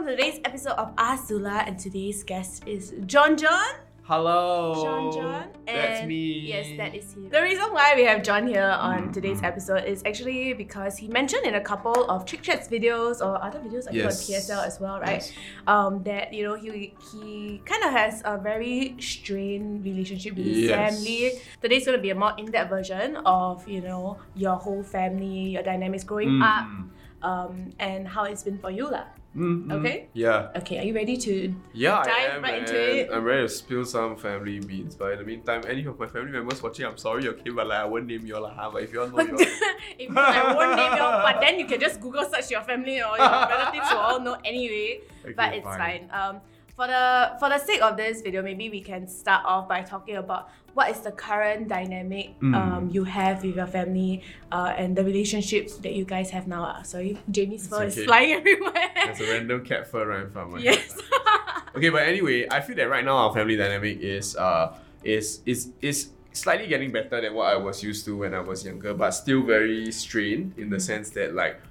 welcome to today's episode of Ask Zula, and today's guest is John. Hello. John. That's And me. Yes, that is him. The reason why we have John here on today's episode is actually because he mentioned in a couple of Chick Chats videos or other videos, I think on TSL as well, right? Yes. That he kind of has a very strained relationship with his Yes. family. Today's going to be a more in-depth version of your whole family, your dynamics growing up, and how it's been for you lah. Okay? Yeah. Okay, are you ready to Yeah, dive I am, right into man. it? I'm ready to spill some family beans. But in the meantime, any of my family members watching, I'm sorry, okay? But I won't name you all. But if you all know you all. If I won't name you, but then you can just Google search your family or your relatives will all know anyway. Okay, But it's fine. For the sake of this video, maybe we can start off by talking about what is the current dynamic you have with your family and the relationships that you guys have now. Sorry, Jamie's fur is okay. flying everywhere. There's a random cat fur right in front of my Yes. head. Okay, but anyway, I feel that right now our family dynamic is slightly getting better than what I was used to when I was younger, but still very strained in the sense that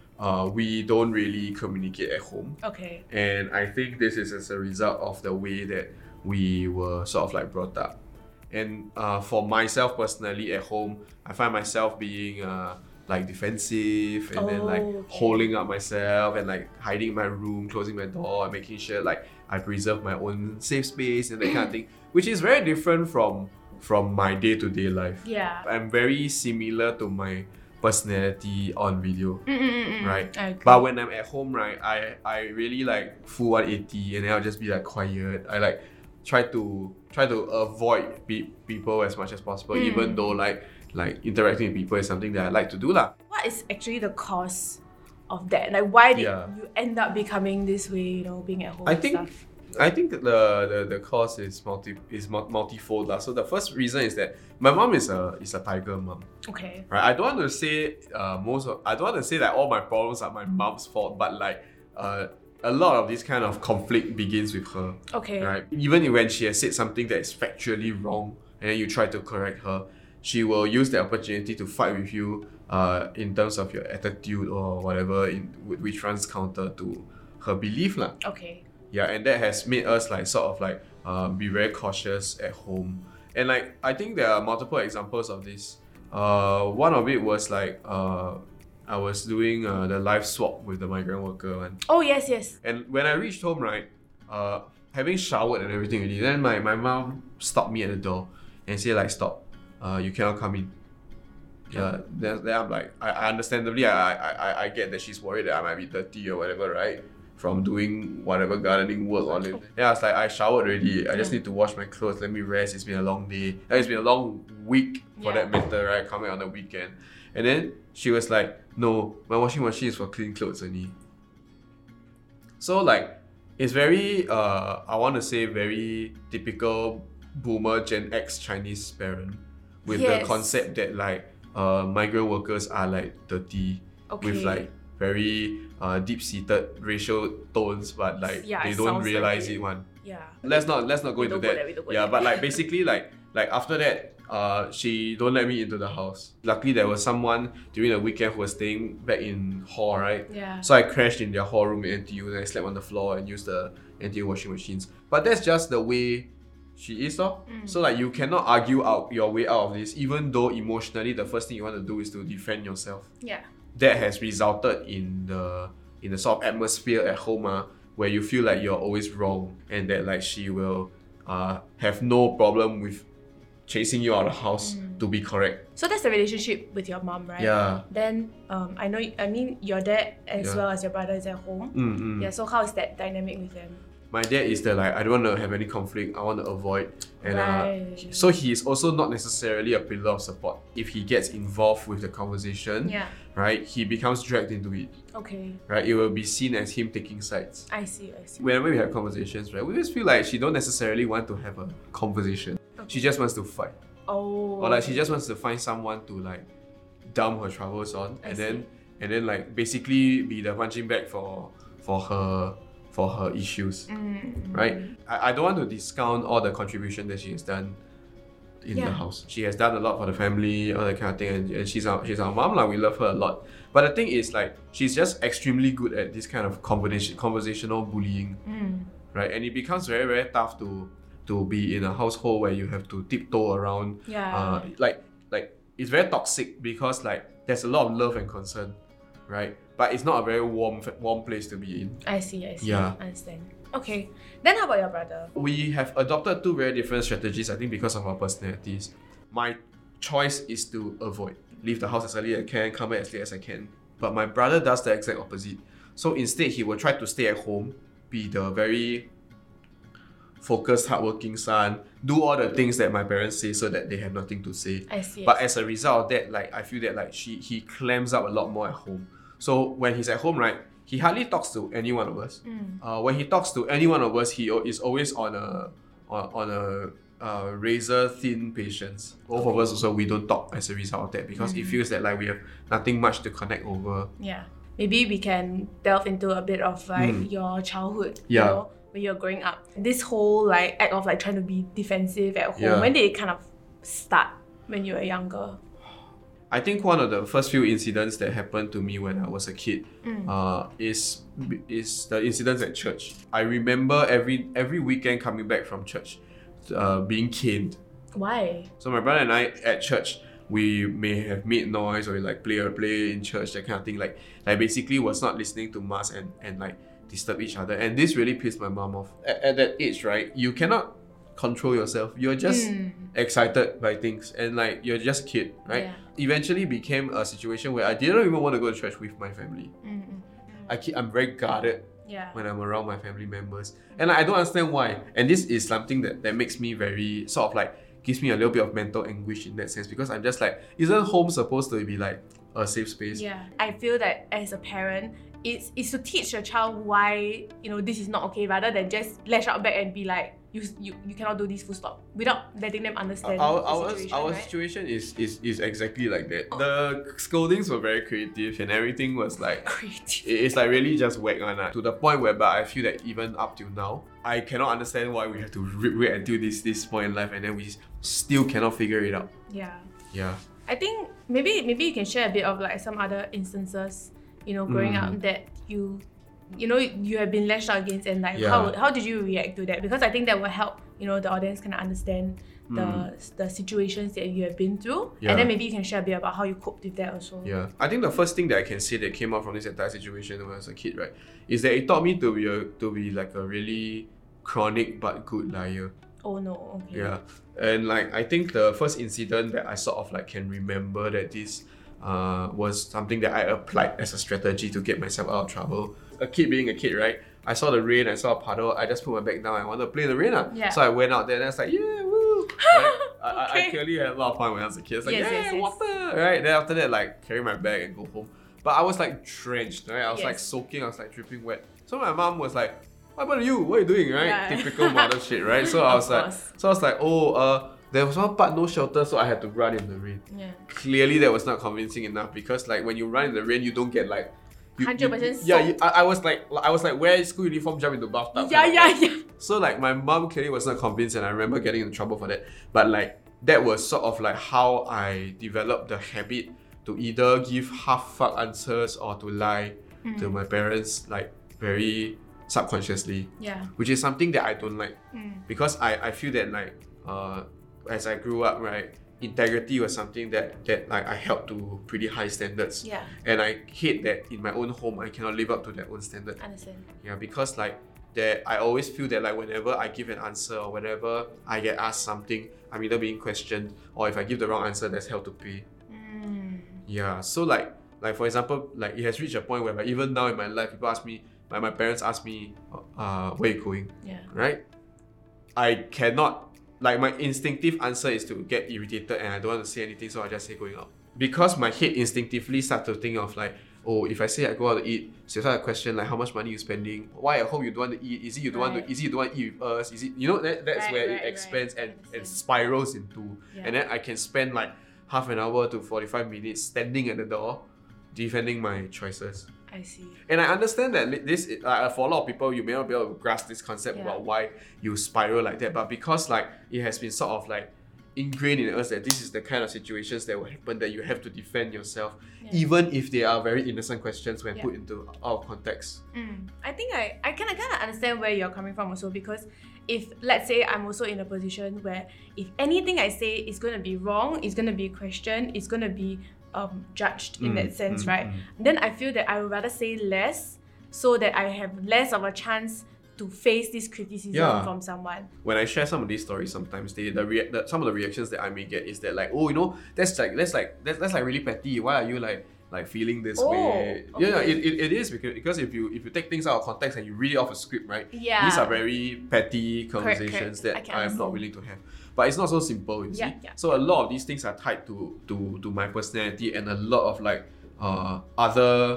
we don't really communicate at home. Okay. And I think this is as a result of the way that we were sort of like brought up. And for myself personally at home, I find myself being like defensive and then like holding up myself and like hiding in my room, closing my door and making sure like I preserve my own safe space and that kind of thing, which is very different from my day-to-day life. Yeah. I'm very similar to my personality on video, right? I agree. But when I'm at home, right, I really like full 180 and then I'll just be like quiet. I like try to avoid people as much as possible, even though like interacting with people is something that I like to do lah. What is actually the cause of that? Like, why did Yeah. you end up becoming this way? Being at home. I and think stuff? I think the cause is multifold lah. So the first reason is that my mom is a tiger mom. Okay. Right, I don't want to say I don't want to say that all my problems are my mom's fault, but like a lot of this kind of conflict begins with her. Okay. Right, even when she has said something that is factually wrong, and then you try to correct her, she will use the opportunity to fight with you in terms of your attitude or whatever, which runs counter to her belief lah. Okay. Yeah, and that has made us like sort of like be very cautious at home. And like I think there are multiple examples of this. One of it was like I was doing the live swap with the migrant worker one. Oh yes. And when I reached home, right, having showered and everything already, then my mom stopped me at the door and said like, stop, you cannot come in. Yeah, then I'm like, I understandably I get that she's worried that I might be dirty or whatever, right? From doing whatever gardening work or anything. Yeah, I was like, I showered already. I just need to wash my clothes. Let me rest. It's been a long day. It's been a long week for that matter, right? Coming on the weekend. And then she was like, no, my washing machine is for clean clothes only. So like, it's very, I want to say very typical boomer Gen X Chinese parent with the concept that like migrant workers are like dirty with like very deep-seated racial tones, but like they don't realize it one. Yeah. Let's not go into that. Yeah, but like basically like after that, she don't let me into the house. Luckily there was someone during the weekend who was staying back in hall, right? Yeah. So I crashed in their hall room in NTU and I slept on the floor and used the NTU washing machines. But that's just the way she is, though. So like you cannot argue out your way out of this, even though emotionally the first thing you want to do is to defend yourself. Yeah. That has resulted in the sort of atmosphere at home where you feel like you're always wrong and that like she will have no problem with chasing you out of the house to be correct. So that's the relationship with your mom, right? Yeah. Then I mean your dad as well as your brother is at home. Yeah. So how is that dynamic with them? My dad is the like, I don't want to have any conflict, I want to avoid. And so he is also not necessarily a pillar of support. If he gets involved with the conversation, right, he becomes dragged into it. Okay. Right, it will be seen as him taking sides. I see. Whenever we have conversations, right, we just feel like she don't necessarily want to have a conversation. Okay. She just wants to fight. Oh. Or like she just wants to find someone to like dump her troubles on and then like basically be the punching bag for her issues, right? I don't want to discount all the contribution that she has done in Yeah. the house. She has done a lot for the family, all that kind of thing, and she's our mom, like, we love her a lot. But the thing is, like, she's just extremely good at this kind of conversational bullying, right? And it becomes very, very tough to be in a household where you have to tiptoe around. Yeah. Like it's very toxic because, like, there's a lot of love and concern, right? But it's not a very warm place to be in. I see. Yeah. I understand. Okay. Then how about your brother? We have adopted two very different strategies, I think, because of our personalities. My choice is to avoid. Leave the house as early as I can, come back as late as I can. But my brother does the exact opposite. So instead, he will try to stay at home, be the very focused, hardworking son, do all the things that my parents say so that they have nothing to say. I see. But as a result of that, like, I feel that, like, he clams up a lot more at home. So when he's at home, right, he hardly talks to any one of us. When he talks to any one of us, he is always on a razor thin patience. Both of us also, we don't talk as a result of that because it feels that, like, we have nothing much to connect over. Yeah. Maybe we can delve into a bit of, like, your childhood. Yeah. You know, when you're growing up. This whole, like, act of, like, trying to be defensive at home. Yeah. When did it kind of start when you were younger? I think one of the first few incidents that happened to me when I was a kid is the incidents at church. I remember every weekend coming back from church, being caned. Why? So my brother and I at church, we may have made noise or, like, play in church, that kind of thing. Like basically was not listening to mass and like disturb each other. And this really pissed my mom off. At that age, right, you cannot control yourself. You're just excited by things and, like, you're just a kid, right? Yeah. Eventually became a situation where I didn't even want to go to church with my family. I'm very guarded Yeah. when I'm around my family members. And I don't understand why. And this is something that makes me very, sort of, like, gives me a little bit of mental anguish in that sense, because I'm just like, isn't home supposed to be, like, a safe space? Yeah. I feel that as a parent, it's to teach your child why, you know, this is not okay, rather than just lash out back and be like, you cannot do this, full stop, without letting them understand Our the situation, our right? situation is exactly like that. The scoldings were very creative and everything was like, Creative. it's like really just whack on to the point whereby I feel that even up till now, I cannot understand why we have to wait until this point in life and then we still cannot figure it out. Yeah. Yeah. I think maybe you can share a bit of, like, some other instances, you know, growing up that you have been lashed out against, and, like, Yeah. how did you react to that? Because I think that will help, you know, the audience kind of understand the situations that you have been through, Yeah. and then maybe you can share a bit about how you coped with that also. Yeah, I think the first thing that I can say that came out from this entire situation when I was a kid, right, is that it taught me to be like a really chronic but good liar. Oh no, okay. Yeah, and, like, I think the first incident that I sort of, like, can remember that this was something that I applied as a strategy to get myself out of trouble. A kid being a kid, right? I saw the rain, I saw a puddle, I just put my bag down, I wanted to play in the rain. Yeah. So I went out there and I was like, yeah, woo! Right? I Okay. clearly had a lot of fun when I was a kid. It's like, Yes, yeah, yes, yes. water! Right? Then after that, like, carry my bag and go home. But I was, like, drenched, right? I was, like, Yes. soaking, I was, like, dripping wet. So my mom was like, what about you? What are you doing, right? Yeah. Typical mother shit, right? So I Of was like, course. there was one part no shelter, so I had to run in the rain. Yeah. Clearly, that was not convincing enough because, like, when you run in the rain, you don't get, like, 100% yeah. soaked. I was like, wear school uniform, jump into bathtub. Yeah. So, like, my mom clearly was not convinced, and I remember getting in trouble for that. But, like, that was sort of like how I developed the habit to either give half-fuck answers or to lie to my parents, like, very subconsciously. Yeah. Which is something that I don't like because I feel that, like, as I grew up, right, integrity was something that like I held to pretty high standards. Yeah. And I hate that in my own home I cannot live up to that own standard. Understand. Yeah, because, like, that I always feel that, like, whenever I give an answer or whenever I get asked something, I'm either being questioned or if I give the wrong answer, there's hell to pay. Yeah, so like for example, like, it has reached a point where, even now in my life, people ask me, my parents ask me, where you going? Yeah. Right? I cannot, like, my instinctive answer is to get irritated and I don't want to say anything, so I just say going out. Because my head instinctively starts to think of, like, oh, if I say I go out to eat, so it's like a question like, how much money you spending? Why at home you don't want to eat? Is it you don't want to? Is it you don't want to eat with us? Is it, you know, that's Right, where right, it expands right. and spirals into, Yeah. and then I can spend like half an hour to 45 minutes standing at the door, defending my choices. I see. And I understand that this, for a lot of people, you may not be able to grasp this concept Yeah. about why you spiral like that. But because, like, it has been sort of like ingrained in us that this is the kind of situations that will happen, that you have to defend yourself, Yeah. even if they are very innocent questions when put into out of context. I think I kind of understand where you're coming from also, because if, let's say, I'm also in a position where if anything I say is going to be wrong, it's going to be questioned, it's going to be judged in that sense, right? Then I feel that I would rather say less so that I have less of a chance to face this criticism from someone. When I share some of these stories, sometimes some of the reactions that I may get is that like, oh, you know, that's like really petty. Why are you like feeling this way? Okay. Yeah, it is because if you take things out of context and you read it off a script, right? Yeah. These are very petty conversations correct. that I'm not willing to have. But it's not so simple, you see. Yeah. So a lot of these things are tied to my personality and a lot of like other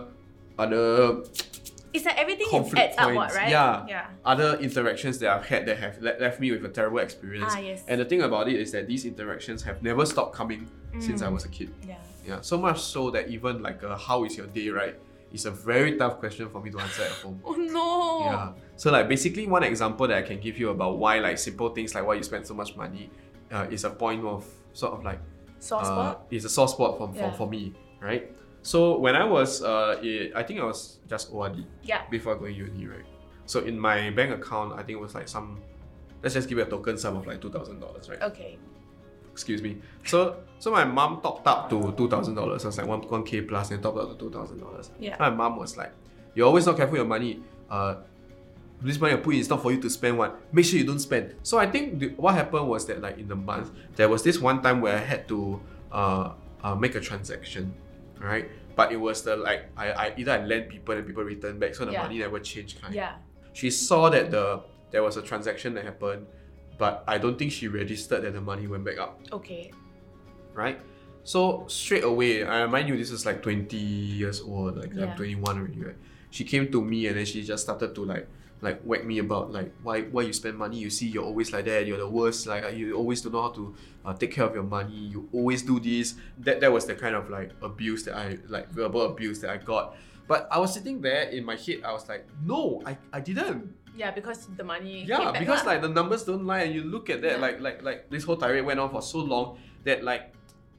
It's like everything conflict adds up, points, right? yeah. Other interactions that I've had that have left me with a terrible experience. Yes. And the thing about it is that these interactions have never stopped coming since I was a kid. Yeah. So much so that even like how is your day, right? It's a very tough question for me to answer at home. Oh no. Yeah. So like basically one example that I can give you about why like simple things like why you spend so much money is a point of sort of like Soft spot? It's a soft spot for me, right? So when I was I think I was just ORD before going uni, right? So in my bank account, I think it was like let's just give it a token sum of like $2,000, right? Okay. Excuse me. So my mom topped up to $2,000. So it's like 1K plus and topped up to $2,000. Yeah. My mom was like, "You're always not careful with your money. This money I put in is not for you to spend one. Make sure you don't spend." So I think what happened was that like in the month, there was this one time where I had to make a transaction, right? But it was the like I either I lent people and people return back, so the money never changed kind. Yeah. She saw that there was a transaction that happened, but I don't think she registered that the money went back up. Okay. Right? So straight away, I remind you this is like 20 years old, like I'm 21 already, right? She came to me and then she just started to like whack me about like why you spend money. You see, you're always like that, you're the worst, like you always don't know how to take care of your money, you always do this. That was the kind of like abuse that I like, verbal abuse that I got. But I was sitting there in my head, I was like, no, I didn't. Yeah, because the money Yeah, came back because like the numbers don't lie, and you look at that, like this whole tirade went on for so long that like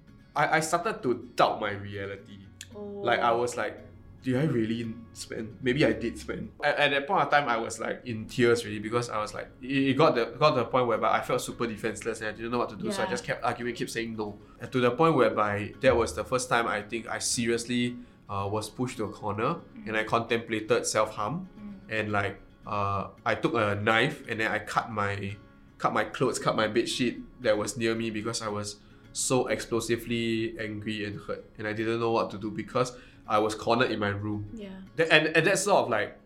I started to doubt my reality. Like I was like, did I really spend? Maybe I did spend. At that point of time, I was like in tears really, because I was like, it got to the point whereby I felt super defenseless and I didn't know what to do. So I just kept arguing, kept saying no. And to the point whereby that was the first time I think I seriously was pushed to a corner and I contemplated self-harm. And like I took a knife and then I cut my clothes, cut my bedsheet that was near me, because I was so explosively angry and hurt, and I didn't know what to do because I was cornered in my room. Yeah. And that sort of like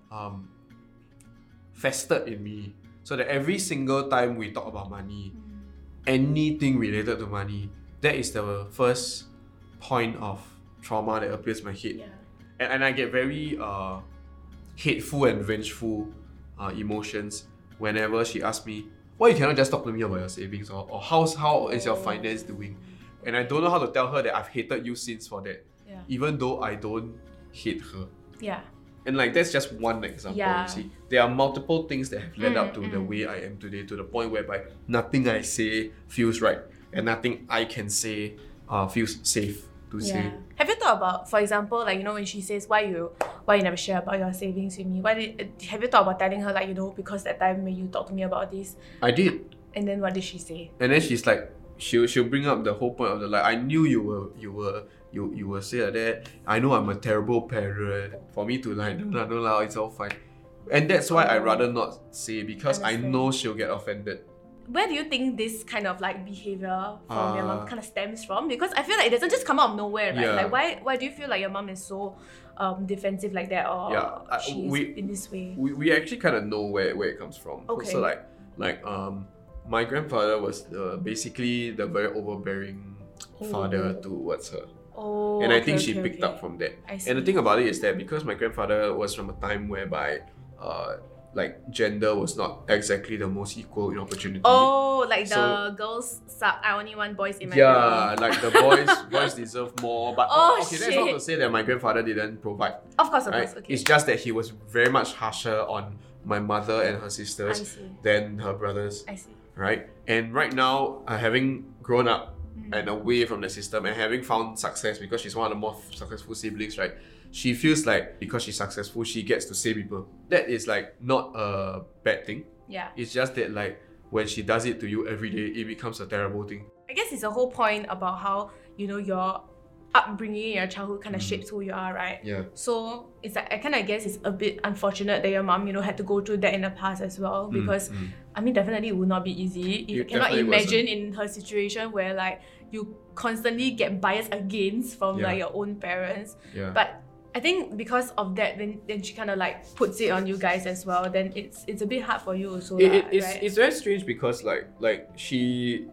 festered in me, so that every single time we talk about money, anything related to money, that is the first point of trauma that appears in my head. Yeah. And I get very hateful and vengeful emotions whenever she asks me, why you cannot just talk to me about your savings, or how is your finance doing? And I don't know how to tell her that I've hated you since for that. Yeah. Even though I don't hate her. Yeah. And like that's just one example, you see. There are multiple things that have led up to the way I am today, to the point whereby nothing I say feels right and nothing I can say feels safe to say. Have you thought about, for example, like, you know, when she says why you never share about your savings with me? Have you thought about telling her, like, you know, because that time when you talked to me about this? I did. And then what did she say? And then she's like, she'll bring up the whole point of the like, I knew you will say like that. I know I'm a terrible parent. For me to like, no, it's all fine. And that's why I rather not say, because I know she'll get offended. Where do you think this kind of like behavior from your mom kind of stems from? Because I feel like it doesn't just come out of nowhere, right? Yeah. Like why do you feel like your mom is so defensive like that, or she's in this way? We actually kind of know where it comes from. Okay. So like my grandfather was basically the very overbearing father towards her. And I think she picked up from that. And the thing about it is that because my grandfather was from a time whereby like gender was not exactly the most equal in opportunity. Oh, like the girls suck, I only want boys in my family. Yeah, like the boys deserve more. But that's not to say that my grandfather didn't provide. Of course, okay. It's just that he was very much harsher on my mother and her sisters than her brothers. I see. right? And right now, having grown up and away from the system and having found success because she's one of the more successful siblings, right? She feels like because she's successful, she gets to say people. That is like not a bad thing. Yeah. It's just that like when she does it to you every day, it becomes a terrible thing. I guess it's a whole point about how, you know, your upbringing, your childhood kind of shapes who you are, right? Yeah. So it's like, I kind of guess it's a bit unfortunate that your mom, you know, had to go through that in the past as well, because I mean, definitely it would not be easy. You It cannot definitely imagine in her situation where like you constantly get biased against from Yeah. like your own parents. Yeah. But I think because of that, then she kind of like puts it on you guys as well. Then it's a bit hard for you also. It's very strange because like she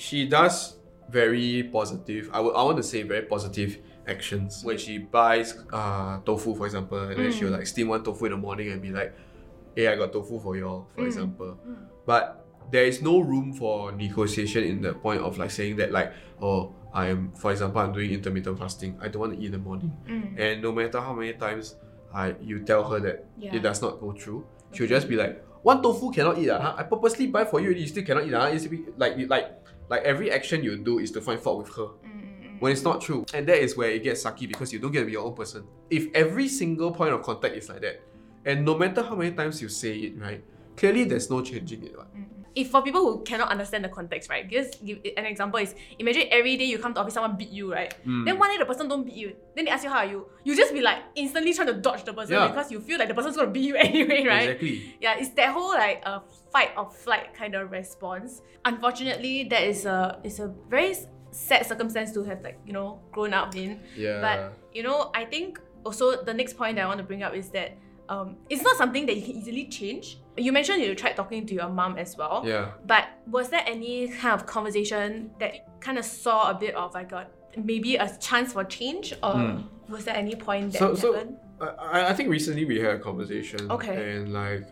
does very positive, I want to say very positive actions. When she buys tofu, for example, and then she'll like steam one tofu in the morning and be like, hey, I got tofu for y'all, for example. But there is no room for negotiation in the point of like saying that like, oh, for example, I'm doing intermittent fasting. I don't want to eat in the morning. And no matter how many times you tell her that it does not go through, she'll just be like, one tofu cannot eat. I purposely buy for you, you still cannot eat. It's like every action you do is to find fault with her. When it's not true. And that is where it gets sucky because you don't get to be your own person. If every single point of contact is like that, and no matter how many times you say it, right, clearly there's no changing it. Right? If for people who cannot understand the context, right, just give an example is, imagine every day you come to office, someone beat you, right? Then one day the person don't beat you. Then they ask you how are you. You just be like instantly trying to dodge the person because you feel like the person's gonna beat you anyway, right? Exactly. Yeah, it's that whole like fight or flight kind of response. Unfortunately, that is a very sad circumstance to have like, you know, grown up in. Yeah. But you know, I think also the next point that I want to bring up is that it's not something that you can easily change. You mentioned you tried talking to your mom as well. Yeah. But was there any kind of conversation that kind of saw a bit of like maybe a chance for change, or was there any point that happened? I think recently we had a conversation. Okay. And like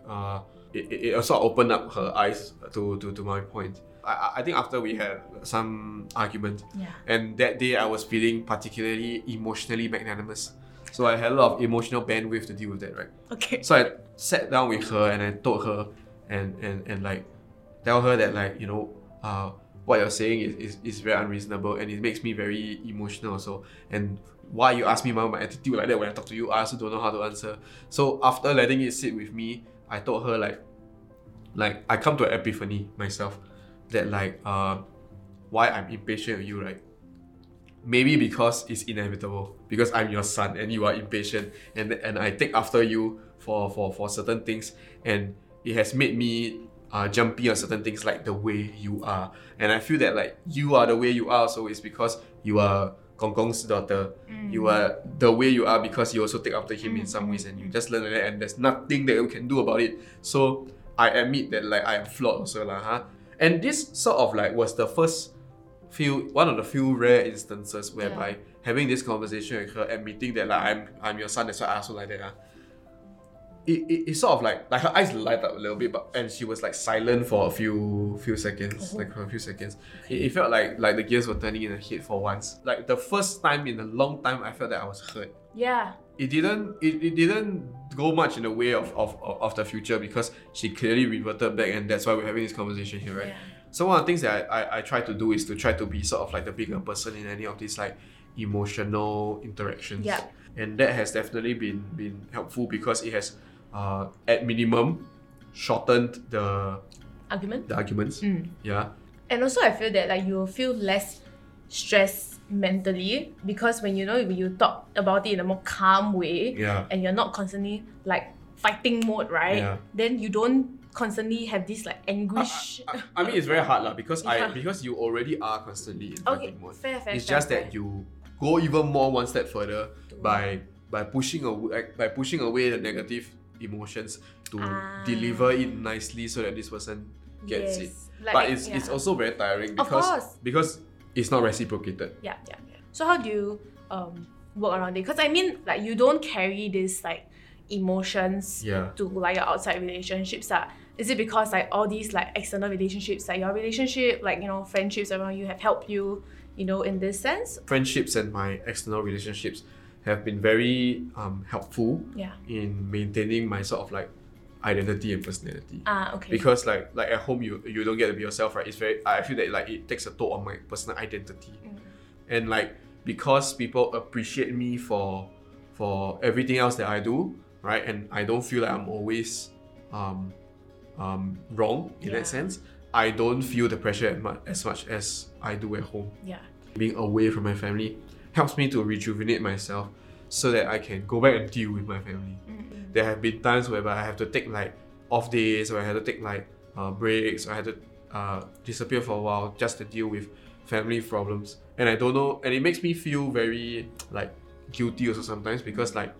it also opened up her eyes to my point. I think after we had some argument, and that day I was feeling particularly emotionally magnanimous. So I had a lot of emotional bandwidth to deal with that, right? Okay. So I sat down with her and I told her and like tell her that like, you know, what you're saying is very unreasonable and it makes me very emotional also. And why you ask me about my attitude like that when I talk to you, I also don't know how to answer. So after letting it sit with me, I told her like I come to an epiphany myself that like why I'm impatient with you, right? Maybe because it's inevitable, because I'm your son and you are impatient and I take after you for certain things, and it has made me jumpy on certain things like the way you are. And I feel that like you are the way you are, so it's because you are Gong Gong's daughter. You are the way you are because you also take after him in some ways, and you just learn that, and there's nothing that you can do about it. So I admit that like I am flawed also lah. And this sort of like was the one of the few rare instances whereby having this conversation with her, admitting that like I'm your son, that's why I also like that. It sort of like her eyes light up a little bit, and she was like silent for a few seconds, like for a few seconds. It felt like the gears were turning in her head for once. Like the first time in a long time, I felt that I was hurt. Yeah. It didn't go much in the way of the future because she clearly reverted back, and that's why we're having this conversation here, right? Yeah. So one of the things that I try to do is to try to be sort of like the bigger person in any of these like emotional interactions. Yeah. And that has definitely been helpful because it has at minimum shortened the arguments. Yeah. And also I feel that like you will feel less stressed mentally because when you talk about it in a more calm way, and you're not constantly like fighting mode, right? Then you don't constantly have this like anguish. I mean it's very hard lah because because you already are constantly in fighting mode. Fair, it's just that you go even more one step further by pushing away the negative emotions to deliver it nicely so that this person gets it. Like, but it's also very tiring because it's not reciprocated. Yeah. So how do you work around it? Because I mean like you don't carry this like emotions to like your outside relationships. Is it because like all these like external relationships, like your relationship, like, you know, friendships around you have helped you, you know, in this sense? Friendships and my external relationships have been very helpful in maintaining my sort of like identity and personality. Okay. Because like at home you don't get to be yourself, right? It's very, I feel that like it takes a toll on my personal identity. And like because people appreciate me for everything else that I do, right? And I don't feel like I'm always wrong in that sense. I don't feel the pressure as much as I do at home. Yeah. Being away from my family helps me to rejuvenate myself so that I can go back and deal with my family. There have been times whereby I have to take like off days, or I had to take like breaks, or I had to disappear for a while just to deal with family problems. And I don't know, and it makes me feel very like guilty also sometimes, because like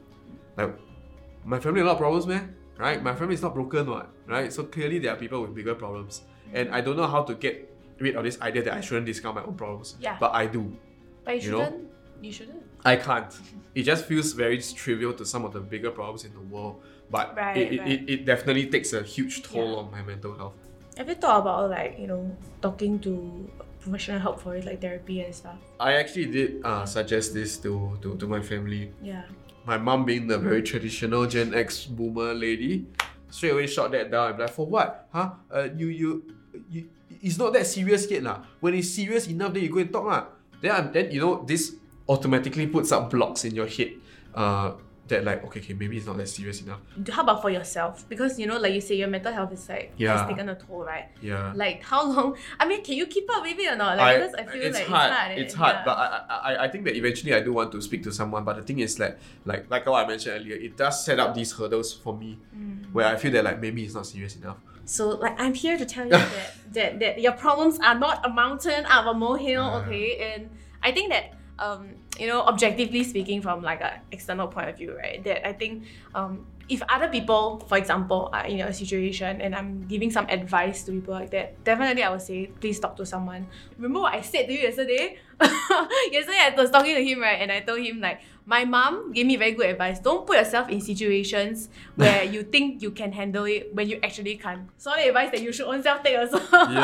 my family a lot of problems, man, right? My family is not broken, right? So clearly there are people with bigger problems, and I don't know how to get rid of this idea that I shouldn't discount my own problems. Yeah. But I do. But you shouldn't. You shouldn't. I can't. It just feels very trivial to some of the bigger problems in the world, but it definitely takes a huge toll on my mental health. Have you thought about like, you know, talking to professional help for it, like therapy and stuff? I actually did suggest this to my family. Yeah. My mom, being the very traditional Gen X boomer lady, straight away shot that down. I'm like, for what? Huh? You it's not that serious yet lah. When it's serious enough, then you go and talk lah. Then you know, this automatically puts up blocks in your head. That like, okay, maybe it's not that serious enough. How about for yourself? Because you know, like you say, your mental health is like has taken a toll, right? Yeah. Like how long? I mean, can you keep up with it or not? Like because I feel it's like hard. it's hard. But I think that eventually I do want to speak to someone. But the thing is like what I mentioned earlier, it does set up these hurdles for me, where I feel that like maybe it's not serious enough. So like I'm here to tell you that your problems are not a mountain out of a molehill, okay? And I think that you know, objectively speaking, from like an external point of view, right? That I think if other people, for example, are in a situation and I'm giving some advice to people like that, definitely I would say, please talk to someone. Remember what I said to you yesterday? Yesterday I was talking to him, right? And I told him like, my mom gave me very good advice. Don't put yourself in situations where you think you can handle it when you actually can't. Solid advice that you should own self take also.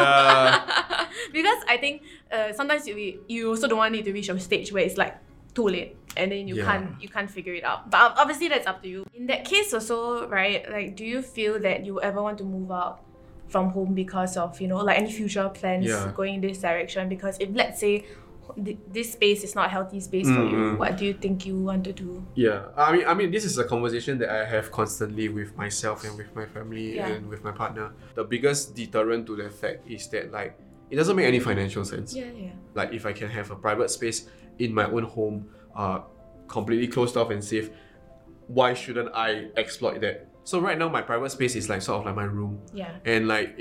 Yeah. Because I think sometimes you also don't want it to reach a stage where it's like too late and then you can't figure it out. But obviously that's up to you. In that case also, right? Like, do you feel that you ever want to move out from home because of, you know, like any future plans going in this direction? Because if let's say this space is not a healthy space for you, what do you think you want to do? Yeah, I mean, this is a conversation that I have constantly with myself and with my family and with my partner. The biggest deterrent to that fact is that like it doesn't make any financial sense. Yeah. Like if I can have a private space in my own home, completely closed off and safe, why shouldn't I exploit that? So right now my private space is like sort of like my room. Yeah. And like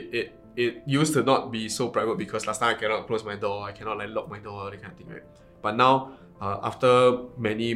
it used to not be so private because last time I cannot close my door, I cannot like lock my door, that kind of thing, right? But now, after many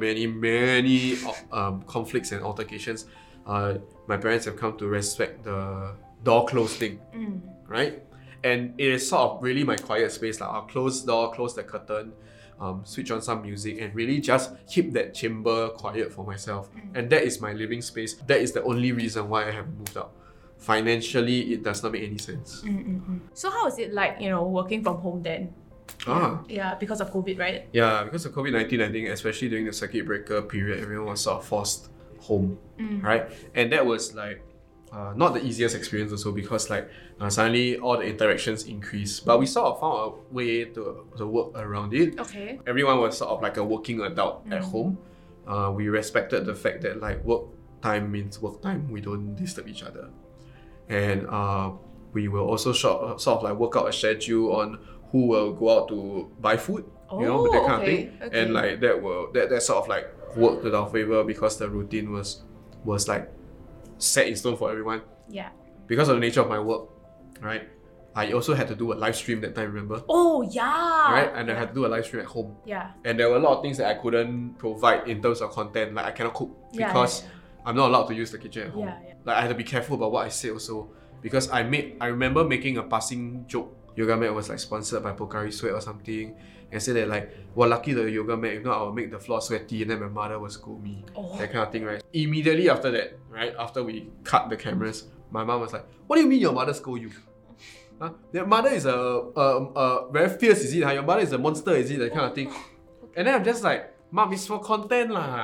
conflicts and altercations, my parents have come to respect the door closed thing, right? And it is sort of really my quiet space. Like I'll close the door, close the curtain, switch on some music, and really just keep that chamber quiet for myself. And that is my living space. That is the only reason why I haven't moved out. Financially, it does not make any sense. So how is it like, you know, working from home then? Yeah, because of COVID, right? Yeah, because of COVID-19, I think especially during the circuit breaker period, everyone was sort of forced home, right? And that was like not the easiest experience also, because like suddenly all the interactions increased. But we sort of found a way to work around it. Okay. Everyone was sort of like a working adult at home. We respected the fact that like work time means work time. We don't disturb each other. And we will also sort of like work out a schedule on who will go out to buy food, you know, that kind of thing. Okay. And like that sort of like worked in our favor because the routine was like set in stone for everyone. Yeah. Because of the nature of my work, right? I also had to do a live stream that time, remember? Oh yeah. Right? And I had to do a live stream at home. Yeah. And there were a lot of things that I couldn't provide in terms of content. Like I cannot cook because I'm not allowed to use the kitchen at home. Like I had to be careful about what I say also, because I remember making a passing joke. Yoga mat was like sponsored by Pocari Sweat or something, and said that like, well, lucky the yoga mat, if not I will make the floor sweaty and then my mother will scold me. That kind of thing, right? Immediately after that, right, after we cut the cameras, my mom was like, what do you mean your mother scold you? Huh? Your mother is a very fierce, is it? Your mother is a monster, is it? That kind of thing. And then I'm just like, Mom, it's for content lah.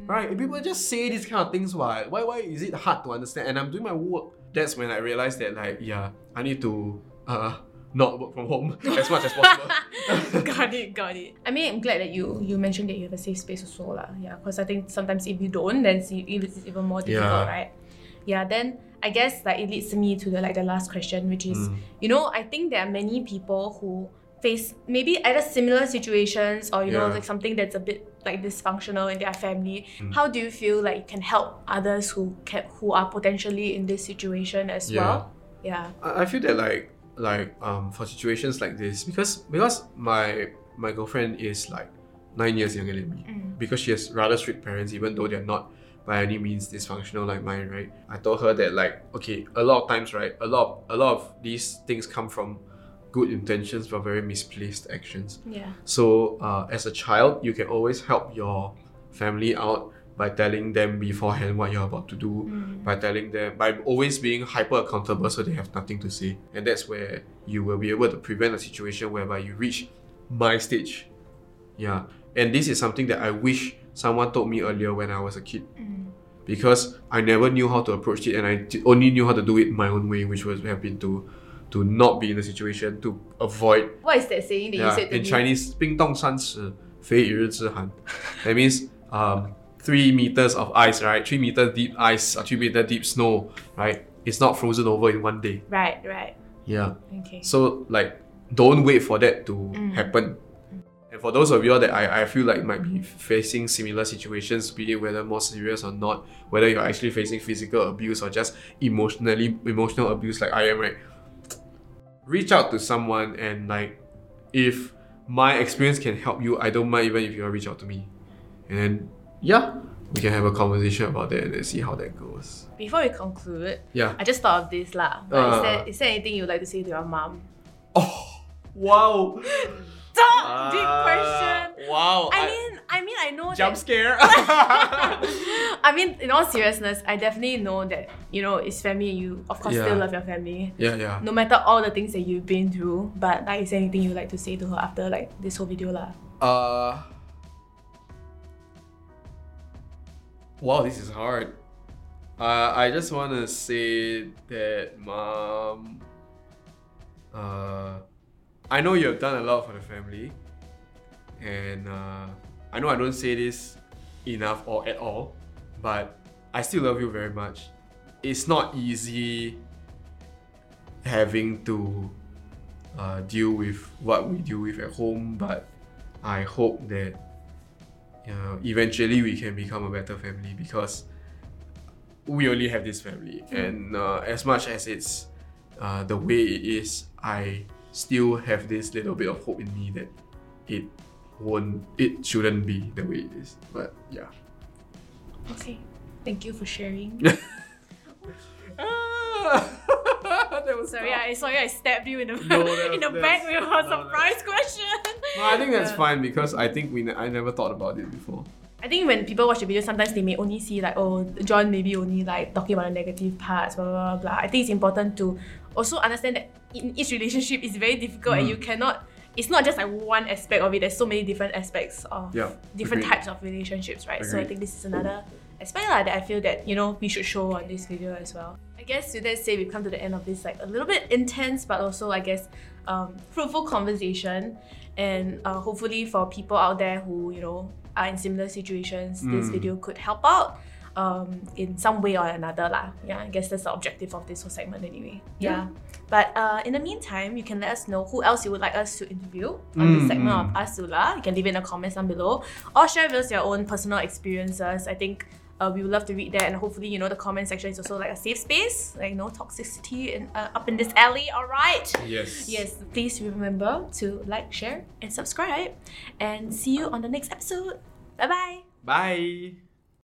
Right? People just say these kind of things. Why is it hard to understand? And I'm doing my work. That's when I realized that I need to not work from home as much as possible. Got it. I mean, I'm glad that you mentioned that you have a safe space also lah. Yeah, because I think sometimes if you don't, then it's even more difficult, right? Yeah, then I guess it leads me to the last question, which is, I think there are many people who face maybe either similar situations or something that's a bit dysfunctional in their family. How do you feel like you can help others who are potentially in this situation as well? Yeah. I feel that for situations like this, because my girlfriend is 9 years younger than me, because she has rather strict parents, even though they're not by any means dysfunctional like mine, right? I told her that a lot of times, right, a lot of these things come from good intentions but very misplaced actions. Yeah. So as a child, you can always help your family out by telling them beforehand what you're about to do, by always being hyper accountable so they have nothing to say. And that's where you will be able to prevent a situation whereby you reach my stage. Yeah. And this is something that I wish someone told me earlier when I was a kid. Because I never knew how to approach it, and I only knew how to do it my own way, which would have been to not be in the situation, to avoid. What is that saying that you said to in me? Chinese, 冰冻三尺，非一日之寒. That means 3 meters of ice, right? 3 meter deep ice or 3 meter deep snow, right? It's not frozen over in one day. Right. Yeah. Okay. So don't wait for that to happen. And for those of you that I feel like might be facing similar situations, be it whether more serious or not, whether you're actually facing physical abuse or just emotional abuse like I am, right? Reach out to someone, and if my experience can help you, I don't mind even if you reach out to me. And then we can have a conversation about that and then see how that goes. Before we conclude, Yeah. I just thought of this lah. But is there anything you'd like to say to your mom? Oh, wow. Deep question. Wow. I know Jump that, scare. I mean, in all seriousness, I definitely know that, it's family and you, of course, still love your family. Yeah. No matter all the things that you've been through. But is there anything you'd like to say to her after this whole video lah? Wow, this is hard. I just want to say that, Mom, I know you have done a lot for the family, and I know I don't say this enough or at all, but I still love you very much. It's not easy having to deal with what we deal with at home, but I hope that eventually we can become a better family, because we only have this family. And as much as it's the way it is, I still have this little bit of hope in me that it shouldn't be the way it is. But yeah. Okay. Thank you for sharing. That was Sorry, tough. I stabbed you in the No, in the back with a surprise question. No, I think that's fine, because I think I never thought about it before. I think when people watch the video, sometimes they may only see John maybe only talking about the negative parts, blah blah blah. I think it's important to also understand that in each relationship it's very difficult, and you cannot. It's not just one aspect of it. There's so many different aspects of different types of relationships, right? So I think this is another aspect that I feel that we should show on this video as well. I guess with that said, we've come to the end of this a little bit intense, but also I guess fruitful conversation, and hopefully for people out there who are in similar situations, this video could help out in some way or another lah. Yeah, I guess that's the objective of this whole segment anyway. Yeah. But in the meantime, you can let us know who else you would like us to interview on this segment of Asula. You can leave it in the comments down below, or share with us your own personal experiences. I think we would love to read that, and hopefully the comment section is also a safe space, no toxicity up in this alley. All right. Yes. Please remember to share and subscribe, and see you on the next episode. Bye. Bye.